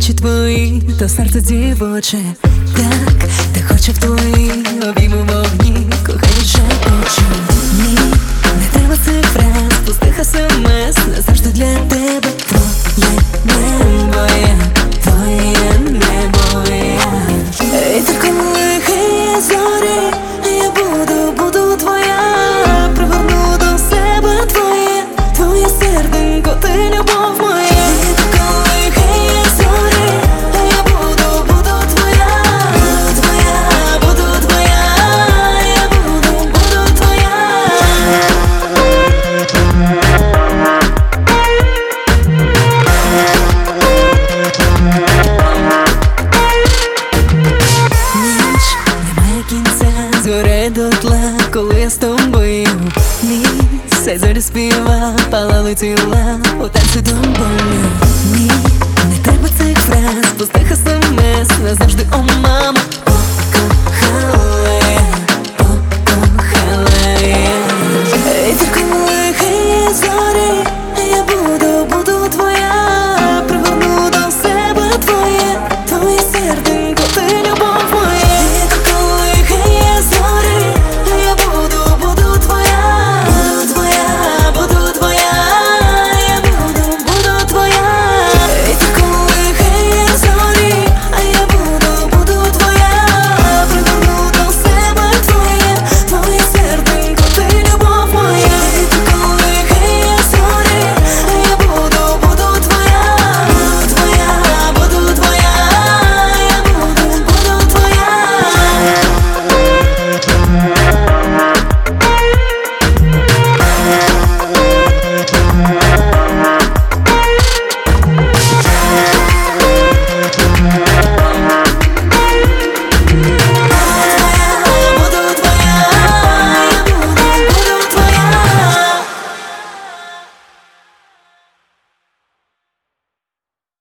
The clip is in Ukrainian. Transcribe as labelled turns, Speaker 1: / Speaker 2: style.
Speaker 1: очі твої, то серце дівоче. Так, та хоче в твої обійми вогні, кохання шепочу. Ні, не треба цих фраз, пустих смс, назавжди для тебе. Твоє небо я, твоє небо я. І так коли хиє зорі, я буду твоя. Пригорну до себе твоє серденько, ти любов моя. Згорять дотла, коли я з тобою. Місяць зорі співа, палали тіла у танці до болю. Ні, не треба цих фраз, пустих смс, назавжди, о мама, покохала.